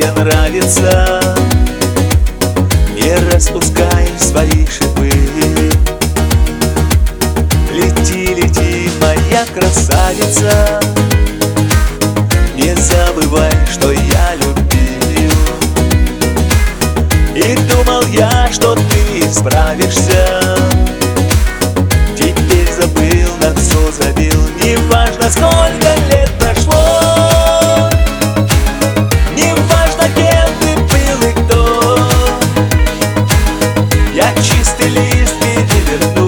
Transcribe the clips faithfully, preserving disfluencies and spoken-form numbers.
тебе нравится, не распускай свои шипы. Лети, лети, моя красавица, не забывай, что я любил. И думал я, что ты справишься, теперь забыл, на все забил. Неважно, сколько лет прошло, неважно, кем ты был и кто, я чистый лист переверну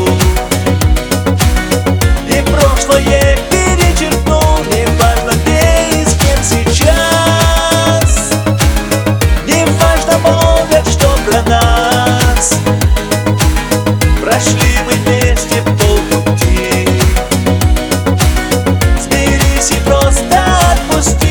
и прошлое перечеркну. Неважно, где и с кем сейчас, неважно, молвят, что про нас. Прошли мы вместе полпути, смирись и просто отпусти.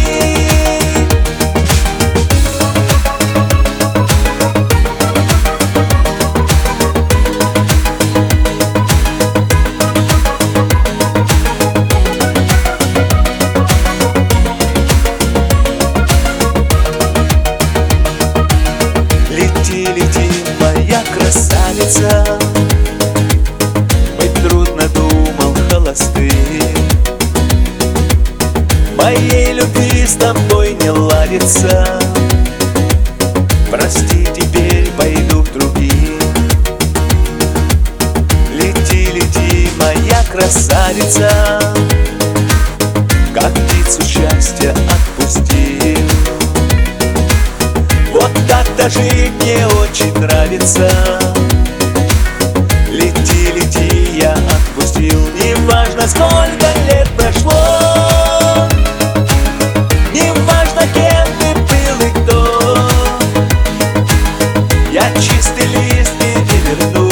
Лети, лети, моя красавица, быть трудно, думал, холостым. Моей любви с тобой не ладится, прости, теперь пойду к другим. Лети, лети, моя красавица, как птицу счастья отпустил. Вот так-то жить мне очень нравится. Лети, лети, я отпустил. Неважно, сколько лет прошло, неважно, кем ты был и кто, я чистый лист переверну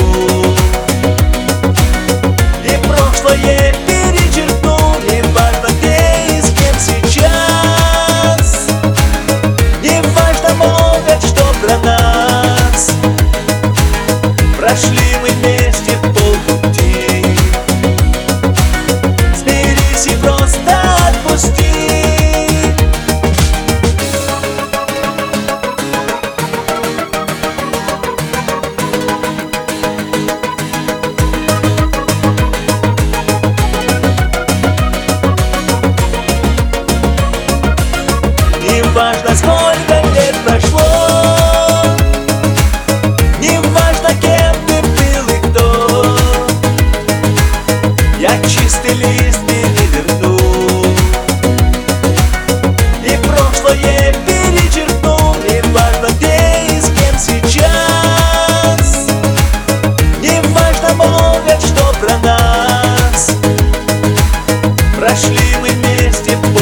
и прошлое перечеркну. Неважно, где и с кем сейчас, неважно, молвят, что про нас. Прошли мы вместе полпути, смирись и просто отпусти. Неважно, сколько лет прошло, неважно, кем ты был и кто, я чистый лист переверну и прошлое перечеркну. Неважно, где и с кем сейчас, неважно, молвят, что про нас. Прошли мы вместе